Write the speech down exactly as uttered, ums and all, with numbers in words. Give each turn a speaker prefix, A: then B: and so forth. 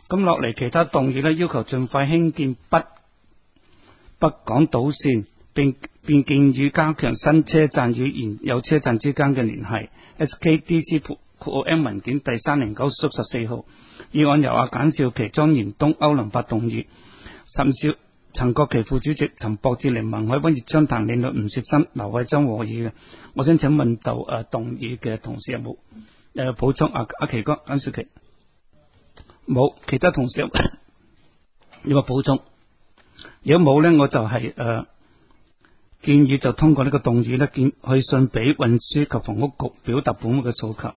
A: 咁落嚟其他動議呢，要求盡快興建北北港島線，並並建議加強新車站與現有車站之間嘅聯繫。S K D C 括號 M 文件第三零九縮十四號議案由阿簡少琪、莊嚴東、歐林發動議，陳少陳國旗副主席、陳博志玲、文海溫、葉昌談、李律、吳雪生、劉慧珍和議嘅。我想請問就誒、呃、動議嘅同事有冇誒補充？阿阿奇哥、簡少琪冇，其他同事有有冇補充？如果冇呢，我就係、是、誒、呃、建議就通過呢個動議呢，建去信俾運輸及房屋局表達本屋嘅訴求。